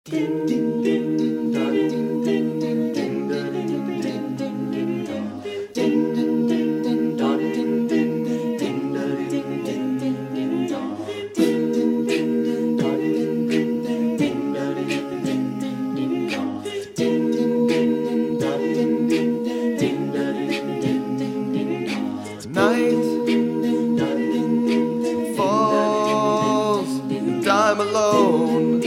I'm alone.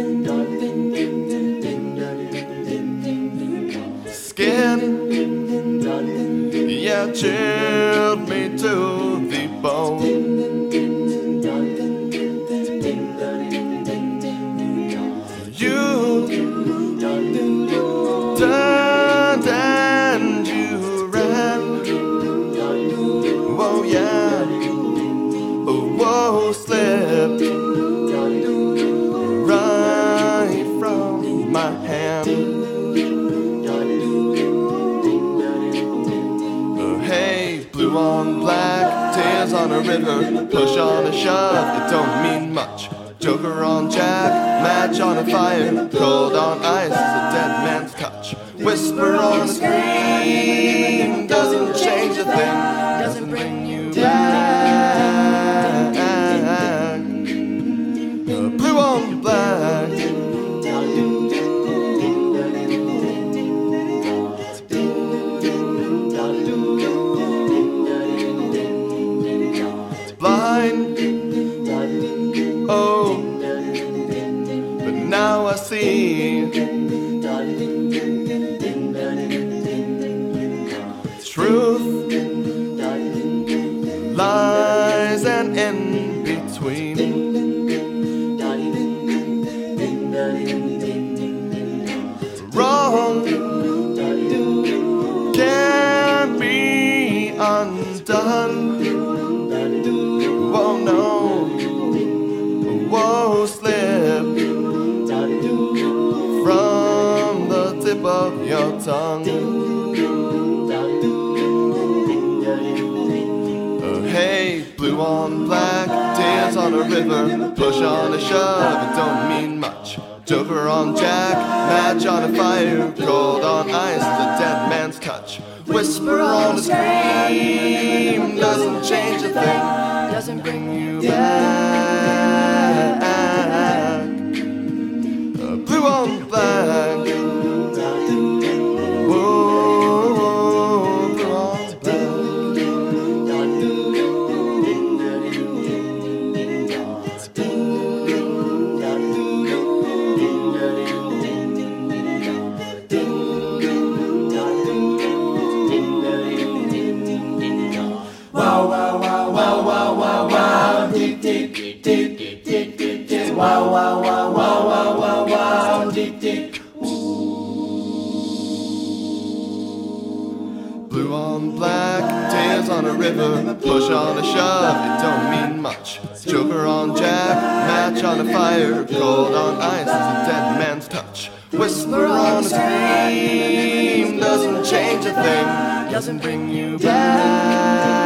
Skin, yeah, chilled me to the bone. You turned and you ran. Whoa, yeah. Whoa, slipped right from my hand. Hey, blue on black, tears on a river, push on a shove, it don't mean much. Joker on jack, match on a fire, cold on ice is a dead man's touch. Whisper on a scream, doesn't change a thing, doesn't bring you back. Blue on black. Blind, oh, but now I see. Truth lies and in between. Wrong can't be undone. Whoa, no, whoa, slip from the tip of your tongue. Hey, blue on black, tears on a river, push on a shove, it don't mean much. Joker on jack, match on a fire, cold on ice, the dead man's touch. Whisper on a scream, doesn't change a thing, doesn't bring you back. Blue on black. Whoa, blue on black. Wow, wow, wow, wow, wow, wow, wow, tick, tick, tick, tick, tick, tick, tick, wow, wow, wow, wow, wow, wow, wow, tick, tick. Blue on black, tears on a river, push on a shove, it don't mean much. Joker on jack, match on a fire, cold on ice is a dead man's touch. Whisper on a scream, doesn't change a thing, doesn't bring you back.